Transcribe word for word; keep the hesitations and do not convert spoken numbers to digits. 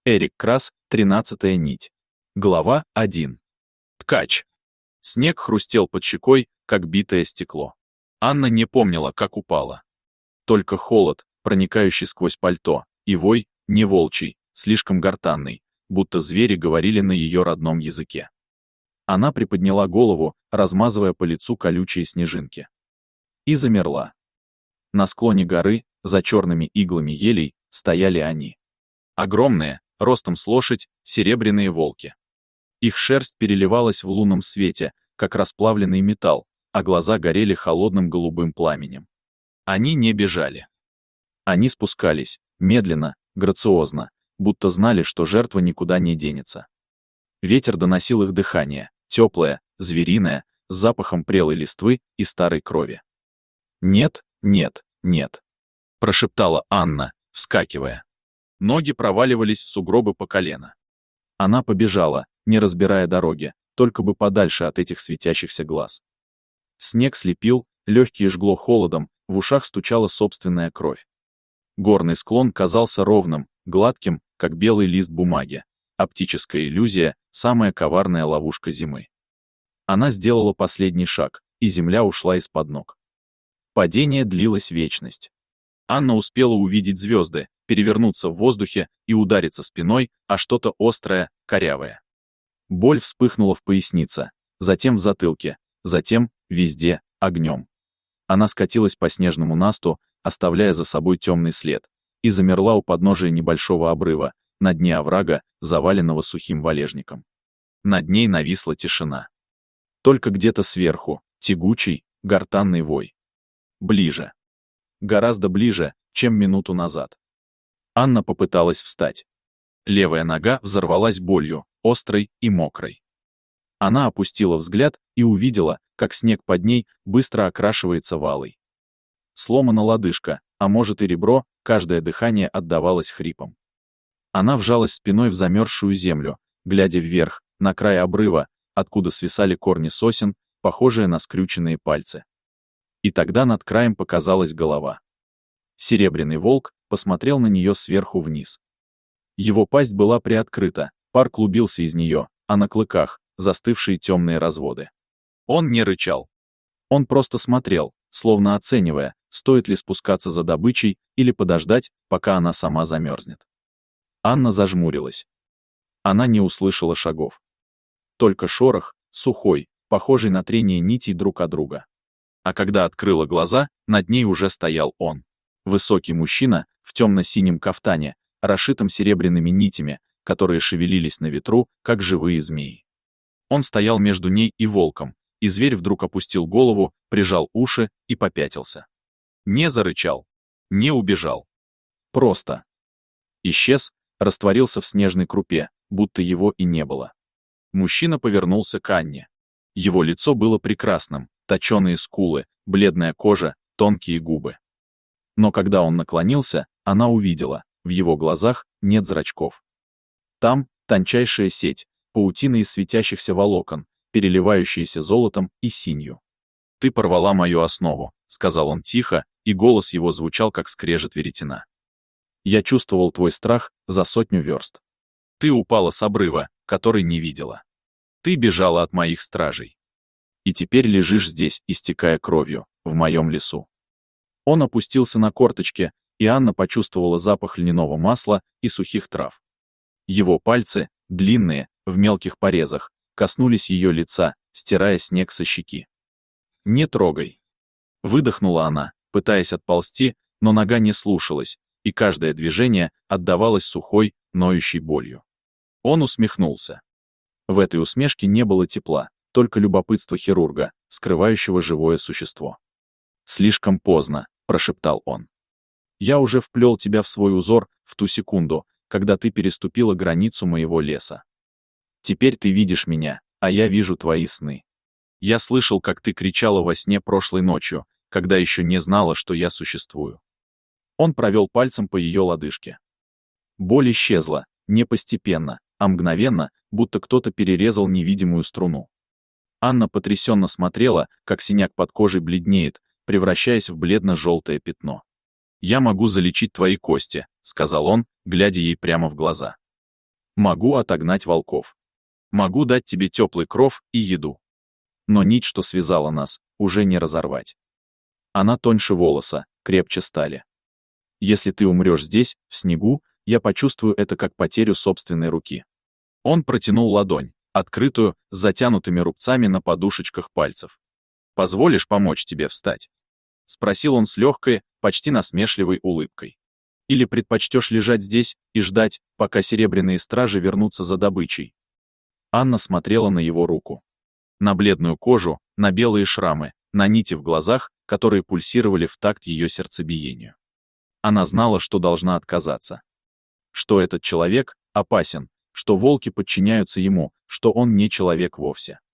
Эрик Крас, тринадцатая нить. Глава один. Ткач. Снег хрустел под щекой, как битое стекло. Анна не помнила, как упала. Только холод, проникающий сквозь пальто, и вой, не волчий, слишком гортанный, будто звери говорили на ее родном языке. Она приподняла голову, размазывая по лицу колючие снежинки. И замерла. На склоне горы, за черными иглами елей, стояли они. Огромные, ростом с лошадь, серебряные волки. Их шерсть переливалась в лунном свете, как расплавленный металл, а глаза горели холодным голубым пламенем. Они не бежали. Они спускались, медленно, грациозно, будто знали, что жертва никуда не денется. Ветер доносил их дыхание, теплое, звериное, с запахом прелой листвы и старой крови. «Нет, нет, нет», — прошептала Анна, вскакивая. Ноги проваливались в сугробы по колено. Она побежала, не разбирая дороги, только бы подальше от этих светящихся глаз. Снег слепил, легкие жгло холодом, в ушах стучала собственная кровь. Горный склон казался ровным, гладким, как белый лист бумаги. Оптическая иллюзия — самая коварная ловушка зимы. Она сделала последний шаг, и земля ушла из-под ног. Падение длилось вечность. Анна успела увидеть звезды, перевернуться в воздухе и удариться спиной о что-то острое, корявое. Боль вспыхнула в пояснице, затем в затылке, затем, везде, огнем. Она скатилась по снежному насту, оставляя за собой темный след, и замерла у подножия небольшого обрыва, на дне оврага, заваленного сухим валежником. Над ней нависла тишина. Только где-то сверху, тягучий, гортанный вой. Ближе. Гораздо ближе, чем минуту назад. Анна попыталась встать. Левая нога взорвалась болью, острой и мокрой. Она опустила взгляд и увидела, как снег под ней быстро окрашивается валой. Сломана лодыжка, а может и ребро, каждое дыхание отдавалось хрипом. Она вжалась спиной в замерзшую землю, глядя вверх, на край обрыва, откуда свисали корни сосен, похожие на скрюченные пальцы. И тогда над краем показалась голова. Серебряный волк посмотрел на нее сверху вниз. Его пасть была приоткрыта, пар клубился из нее, а на клыках застывшие темные разводы. Он не рычал. Он просто смотрел, словно оценивая, стоит ли спускаться за добычей или подождать, пока она сама замерзнет. Анна зажмурилась. Она не услышала шагов. Только шорох, сухой, похожий на трение нитей друг от друга. А когда открыла глаза, над ней уже стоял он. Высокий мужчина в темно-синем кафтане, расшитом серебряными нитями, которые шевелились на ветру, как живые змеи. Он стоял между ней и волком, и зверь вдруг опустил голову, прижал уши и попятился. Не зарычал, не убежал. Просто исчез, растворился в снежной крупе, будто его и не было. Мужчина повернулся к Анне. Его лицо было прекрасным, точеные скулы, бледная кожа, тонкие губы. Но когда он наклонился, она увидела, в его глазах нет зрачков. Там тончайшая сеть, паутина из светящихся волокон, переливающаяся золотом и синью. «Ты порвала мою основу», — сказал он тихо, и голос его звучал, как скрежет веретена. «Я чувствовал твой страх за сотню верст. Ты упала с обрыва, который не видела. Ты бежала от моих стражей. И теперь лежишь здесь, истекая кровью, в моем лесу». Он опустился на корточки, и Анна почувствовала запах льняного масла и сухих трав. Его пальцы, длинные, в мелких порезах, коснулись ее лица, стирая снег со щеки. «Не трогай!» Выдохнула она, пытаясь отползти, но нога не слушалась, и каждое движение отдавалось сухой, ноющей болью. Он усмехнулся. В этой усмешке не было тепла, только любопытство хирурга, скрывающего живое существо. «Слишком поздно», — прошептал он. «Я уже вплел тебя в свой узор в ту секунду, когда ты переступила границу моего леса. Теперь ты видишь меня, а я вижу твои сны. Я слышал, как ты кричала во сне прошлой ночью, когда еще не знала, что я существую». Он провел пальцем по ее лодыжке. Боль исчезла, не постепенно, а мгновенно, будто кто-то перерезал невидимую струну. Анна потрясенно смотрела, как синяк под кожей бледнеет, превращаясь в бледно-желтое пятно. «Я могу залечить твои кости», — сказал он, глядя ей прямо в глаза. Могу отогнать волков. Могу дать тебе теплый кров и еду. Но нить, что связала нас, уже не разорвать. Она тоньше волоса, крепче стали. Если ты умрешь здесь, в снегу, я почувствую это как потерю собственной руки. Он протянул ладонь, открытую, с затянутыми рубцами на подушечках пальцев. «Позволишь помочь тебе встать?» — спросил он с легкой, почти насмешливой улыбкой. «Или предпочтешь лежать здесь и ждать, пока серебряные стражи вернутся за добычей?» Анна смотрела на его руку. На бледную кожу, на белые шрамы, на нити в глазах, которые пульсировали в такт ее сердцебиению. Она знала, что должна отказаться. Что этот человек опасен, что волки подчиняются ему, что он не человек вовсе.